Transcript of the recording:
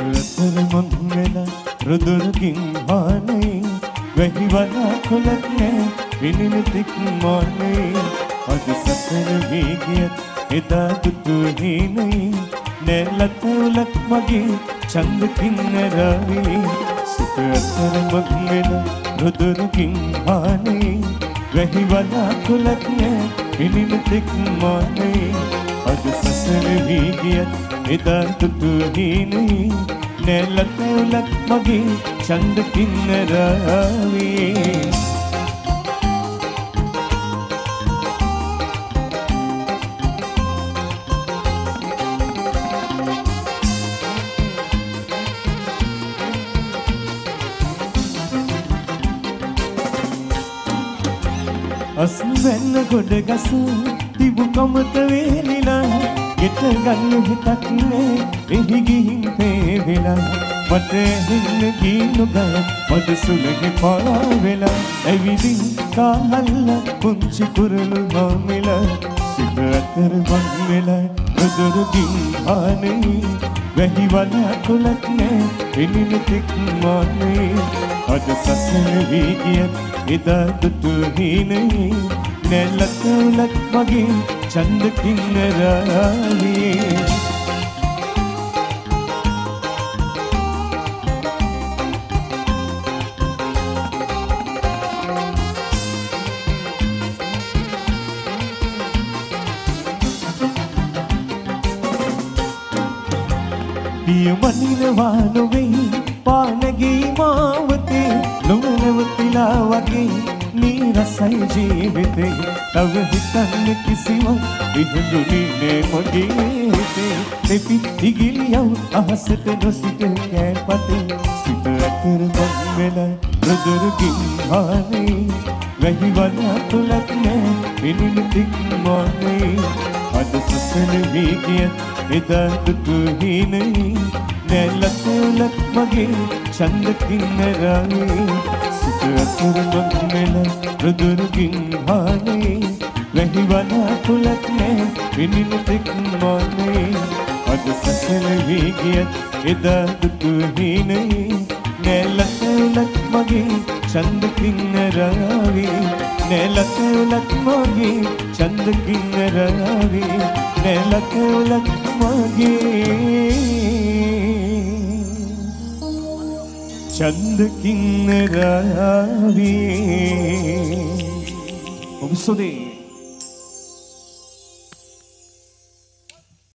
සිතතර මොන්වෙලා රුදුරකින් හානේ වැහි වලාකුලක් නෑ විනිමිතික් මොනේ අද සසර වේගියත් එදා දුටු හේනේ නැලත උලක් මගේ චන්දකින් රාවේ සිතතර මොන්වෙලා රුදුරකින් හානේ වැහි වලාකුලක් නෑ විනිමිතික් මොනේ අද සසර වේගියත් එදා දුටු හේනේ නැලත උලක් මගේ චන්දකින් රාවේ අස්වැන්න ගොඩ ගස තිබු කමත වේලිලා ගෙට ගන්න හිතක් නෑ එහි ගිහින් පේවෙලා මට හින්න ගිනු ගය මද සුලගේ පාවෙලා ඇවිදින් කාහල්ල පුංචි කුරුළු හාමිලා සිත අතර වන් වෙලා රුදුරකින් ආනේ වැහි වලාකුලක් නෑ පිනිමිතික් මානේ අද සසර වේගියත් එදා දුටු හේනේ නැලත උලක් මගේ චන්දකින් රාවේ පියමනිනවා නොවේ පානගේ මාවතේ නොනවතිලා වගේ නීරසයි ජීවිතේ තව හිතන්න කිසිවක් විහඳුනේ මගේ හිතේ දෙපි ඉගිලියව අහසට නොසිට කෑපතේ සිත අතර මං වෙලා රුදුරකින් හානේ වැහි වලාකුලක් නෑ විනිමිතික් මොනේ අද සසර වේගියත් එදා දුටු හේනේ නැලත උලක් මගේ චන්දකින් රාවේ සිත අතර මං වෙලා රුදුරකින් හානේ වැහි වලාකුලක් නෑ විනිමිතික් මොනේ අද සසර වේගියත් එදා දුටු හේනේ නැලත උලක් මගේ චන්දකින් රාවේ නැලත උලක් මගේ චන්දකින් රාවේ නැලත උලක් මගේ චන්දකින් රාවේ ඔබ සොදේ